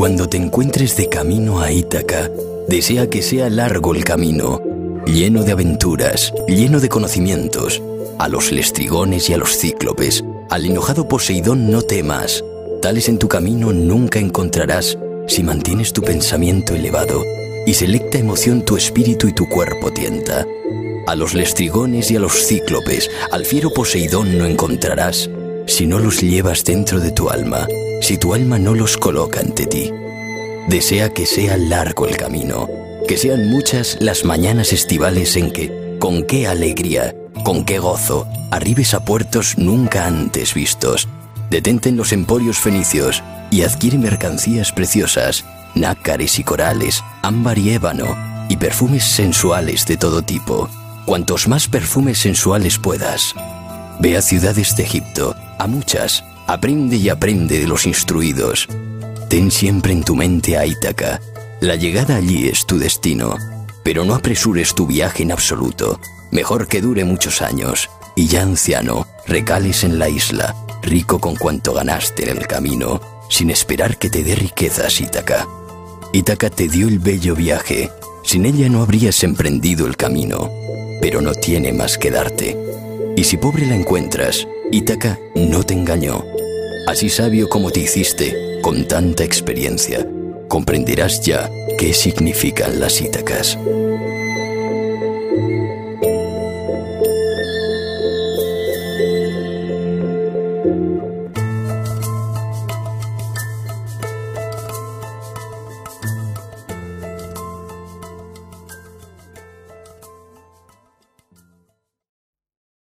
Cuando te encuentres de camino a Ítaca, desea que sea largo el camino, lleno de aventuras, lleno de conocimientos. A los lestrigones y a los cíclopes, al enojado Poseidón no temas. Tales en tu camino nunca encontrarás si mantienes tu pensamiento elevado y selecta emoción tu espíritu y tu cuerpo tienta. A los lestrigones y a los cíclopes, al fiero Poseidón no encontrarás si no los llevas dentro de tu alma, si tu alma no los coloca ante ti. Desea que sea largo el camino, que sean muchas las mañanas estivales en que, con qué alegría, con qué gozo, arribes a puertos nunca antes vistos. Detente en los emporios fenicios y adquiere mercancías preciosas, nácares y corales, ámbar y ébano, y perfumes sensuales de todo tipo. Cuantos más perfumes sensuales puedas. Ve a ciudades de Egipto, a muchas, aprende y aprende de los instruidos. Ten siempre en tu mente a Ítaca. La llegada allí es tu destino, pero no apresures tu viaje en absoluto. Mejor que dure muchos años, y ya anciano, recales en la isla, rico con cuanto ganaste en el camino, sin esperar que te dé riquezas Ítaca. Ítaca te dio el bello viaje, sin ella no habrías emprendido el camino, pero no tiene más que darte. Y si pobre la encuentras, Ítaca no te engañó. Así sabio como te hiciste, con tanta experiencia, comprenderás ya qué significan las Ítacas.